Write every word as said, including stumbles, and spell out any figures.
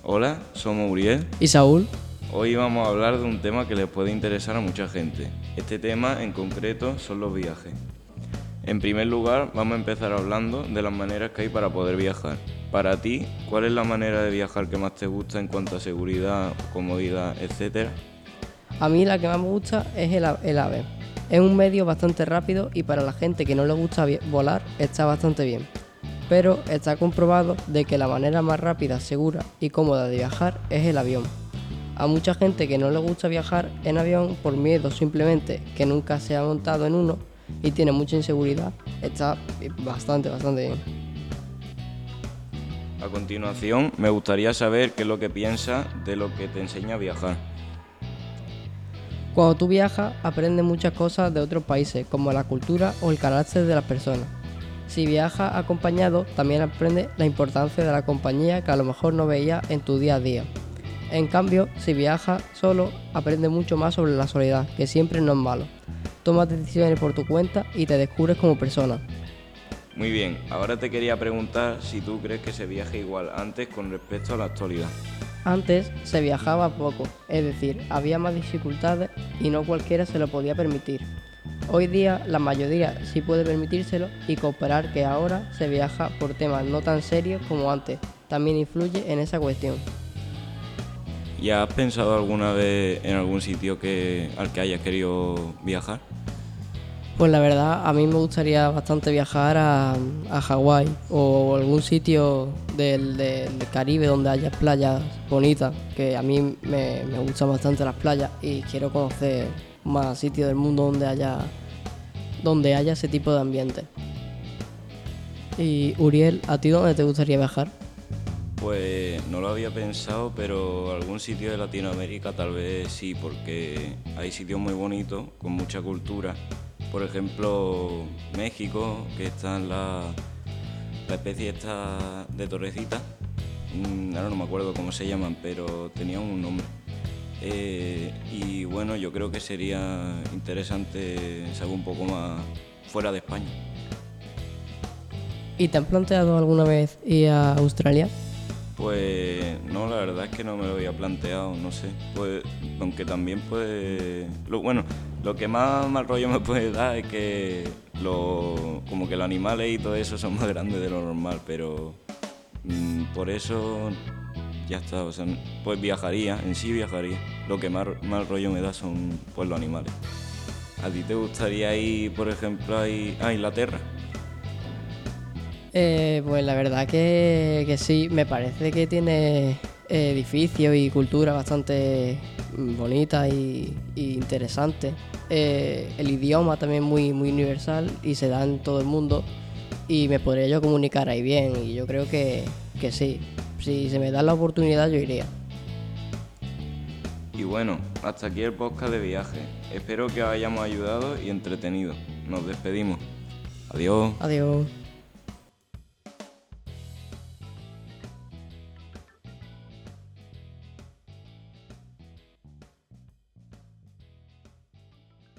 Hola, somos Uriel. ¿Y Saúl? Hoy vamos a hablar de un tema que les puede interesar a mucha gente. Este tema en concreto son los viajes. En primer lugar, vamos a empezar hablando de las maneras que hay para poder viajar. Para ti, ¿cuál es la manera de viajar que más te gusta en cuanto a seguridad, comodidad, etcétera? A mí la que más me gusta es el, a- el AVE. Es un medio bastante rápido y para la gente que no le gusta vi- volar está bastante bien. Pero está comprobado de que la manera más rápida, segura y cómoda de viajar es el avión. A mucha gente que no le gusta viajar en avión por miedo simplemente que nunca se ha montado en uno y tiene mucha inseguridad, está bastante, bastante bien. A continuación, me gustaría saber qué es lo que piensas de lo que te enseña a viajar. Cuando tú viajas, aprendes muchas cosas de otros países, como la cultura o el carácter de las personas. Si viajas acompañado, también aprendes la importancia de la compañía que a lo mejor no veías en tu día a día. En cambio, si viajas solo, aprendes mucho más sobre la soledad, que siempre no es malo. Tomas decisiones por tu cuenta y te descubres como persona. Muy bien, ahora te quería preguntar si tú crees que se viaja igual antes con respecto a la actualidad. Antes se viajaba poco, es decir, había más dificultades y no cualquiera se lo podía permitir. Hoy día la mayoría sí puede permitírselo y comparar que ahora se viaja por temas no tan serios como antes, también influye en esa cuestión. ¿Ya has pensado alguna vez en algún sitio que, al que hayas querido viajar? Pues la verdad, a mí me gustaría bastante viajar a, a Hawái o algún sitio del, del Caribe donde haya playas bonitas, que a mí me, me gustan bastante las playas y quiero conocer más sitios del mundo donde haya, donde haya ese tipo de ambiente. Y Uriel, ¿a ti dónde te gustaría viajar? Pues no lo había pensado, pero algún sitio de Latinoamérica tal vez sí, porque hay sitios muy bonitos, con mucha cultura. Por ejemplo, México, que está en la, la especie esta de torrecita. Mm, ahora no me acuerdo cómo se llaman, pero tenían un nombre. Eh, y bueno, yo creo que sería interesante saber un poco más fuera de España. ¿Y te han planteado alguna vez ir a Australia? Pues no, la verdad es que no me lo había planteado, no sé. Pues, aunque también puede... Lo, bueno, lo que más mal rollo me puede dar es que lo, como que los animales y todo eso son más grandes de lo normal, pero mm, por eso ya está. O sea, pues viajaría, en sí viajaría. Lo que más mal rollo me da son pues los animales. ¿A ti te gustaría ir, por ejemplo, a, ir- a Inglaterra? Eh, pues la verdad que, que sí, me parece que tiene eh, edificios y cultura bastante mm, bonita y, y interesante. Eh, el idioma también muy, muy universal y se da en todo el mundo y me podría yo comunicar ahí bien y yo creo que, que sí, si se me da la oportunidad yo iría. Y bueno, hasta aquí el podcast de viaje. Espero que os hayamos ayudado y entretenido. Nos despedimos. Adiós. Adiós.